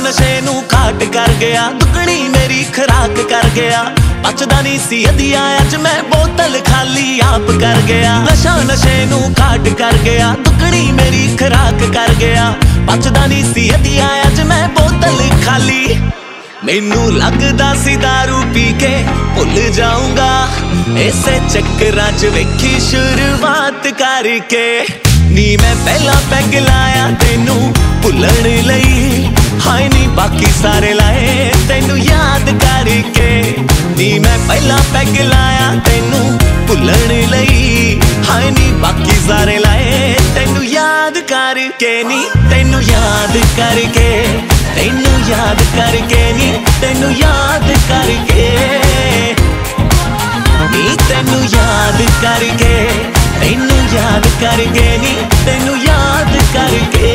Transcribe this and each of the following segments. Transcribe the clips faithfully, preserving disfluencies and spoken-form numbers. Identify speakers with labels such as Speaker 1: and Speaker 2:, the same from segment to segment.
Speaker 1: ਨਸ਼ੇ ਨੂੰ ਘਾਟ ਕਰ ਗਿਆ, ਦੁੱਗਣੀ ਮੇਰੀ ਖੁਰਾਕ ਕਰ ਗਿਆ। ਬਚਦਾ ਨਹੀਂ ਸੀ ਅਧਿਆ, ਅੱਜ ਮੈਂ ਬੋਤਲ ਖਾਲੀ ਆਪ ਕਰ ਗਿਆ। ਨਸ਼ਾ ਨਸ਼ੇ ਨੂੰ ਘਾਟ ਕਰ ਗਿਆ, ਦੁੱਗਣੀ ਮੇਰੀ ਖੁਰਾਕ ਕਰ ਗਿਆ। ਬਚਦਾ ਨਹੀਂ ਸੀ ਅਧਿਆ, ਅੱਜ ਮੈਂ ਬੋਤਲ ਖਾਲੀ। ਮੈਨੂੰ ਲੱਗਦਾ ਸੀ ਦਾਰੂ ਪੀ ਕੇ ਭੁੱਲ ਜਾਊਂਗਾ, ਇਸੇ ਚੱਕਰਾਂ 'ਚ ਵੇਖੀ ਸ਼ੁਰੂਆਤ ਕਰਕੇ। ਨੀ ਮੈਂ ਪਹਿਲਾਂ ਪੈਗ ਲਾਇਆ ਤੈਨੂੰ ਭੁੱਲਣ ਲਈ, ਹਾਏ ਨੀ ਬਾਕੀ ਸਾਰੇ ਲਾਏ ਤੈਨੂੰ ਯਾਦ ਕਰਕੇ। ਨੀ ਮੈਂ ਪਹਿਲਾਂ ਪੈਗ ਲਾਇਆ ਤੈਨੂੰ ਭੁੱਲਣ ਲਈ, ਹਾਏ ਨੀ ਬਾਕੀ ਸਾਰੇ ਲਾਏ ਤੈਨੂੰ ਯਾਦ ਕਰਕੇ। ਨੀ ਤੈਨੂੰ ਯਾਦ ਕਰਕੇ, ਤੈਨੂੰ ਯਾਦ ਕਰਕੇ, ਨੀ ਤੈਨੂੰ ਯਾਦ ਕਰਕੇ, ਨੀ ਤੈਨੂੰ ਯਾਦ ਕਰਕੇ, ਤੈਨੂੰ ਯਾਦ ਕਰਕੇ, ਨੀ ਤੈਨੂੰ ਯਾਦ ਕਰਕੇ।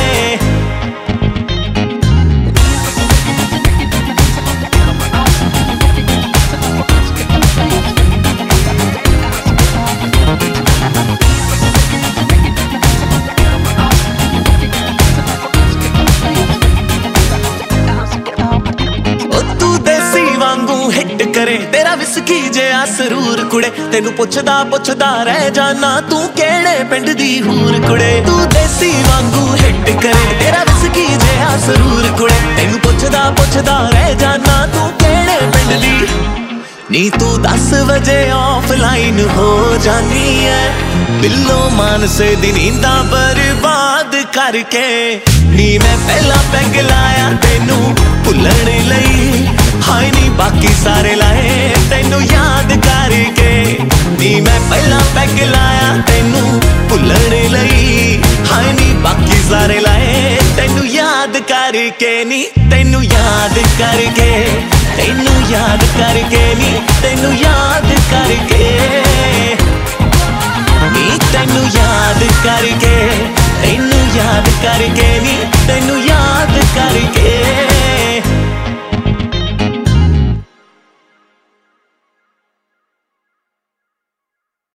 Speaker 1: ਹਿੱਟ ਕਰੇ ਤੇਰਾ ਵਿਸਕੀ ਜਿਹਾ ਸਰੂਰ ਕੁੜੇ, ਤੈਨੂੰ ਪੁੱਛਦਾ ਪੁੱਛਦਾ ਰਹਿ ਜਾਨਾ ਤੂੰ ਕਿਹੜੇ ਪਿੰਡ ਦੀ ਹੂਰ ਕੁੜੇ। ਤੂੰ ਦੇਸੀ ਵਾਂਗੂ ਹਿੱਟ ਕਰੇ ਤੇਰਾ ਵਿਸਕੀ ਜਿਹਾ ਸਰੂਰ ਕੁੜੇ, ਤੈਨੂੰ ਪੁੱਛਦਾ ਪੁੱਛਦਾ ਰਹਿ ਜਾਨਾ ਤੂੰ ਕਿਹੜੇ ਪਿੰਡ ਦੀ। ਨੀ ਤੂੰ ਦਸ ਵਜੇ ਆਫਲਾਈਨ ਹੋ ਜਾਨੀ ਐ, ਬਿੱਲੋ ਮਾਨਸੇ ਦੀ ਨੀਂਦਾਂ ਬਰਬਾਦ ਕਰਕੇ। ਨੀ ਮੈਂ ਪਹਿਲਾਂ ਪੈਗ ਲਾਇਆ ਤੈਨੂੰ ਭੁੱਲਣ ਲਈ, ਹਾਏ ਨੀ ਬਾਕੀ ਸਾਰੇ ਲਾਏ ਤੈਨੂੰ ਯਾਦ ਕਰਕੇ। ਨੀ ਮੈਂ ਪਹਿਲਾਂ ਪੈਗ ਲਾਇਆ ਤੈਨੂੰ ਭੁੱਲਣ ਲਈ, ਹਾਏ ਨੀ ਬਾਕੀ ਸਾਰੇ ਲਾਏ ਤੈਨੂੰ ਯਾਦ ਕਰਕੇ। ਨੀ ਤੈਨੂੰ ਯਾਦ ਕਰਕੇ, ਤੈਨੂੰ ਯਾਦ ਕਰਕੇ, ਨੀ ਤੈਨੂੰ ਯਾਦ ਕਰਕੇ, ਨੀ ਤੈਨੂੰ ਯਾਦ ਕਰਕੇ, ਤੈਨੂੰ ਯਾਦ ਕਰਕੇ, ਨੀ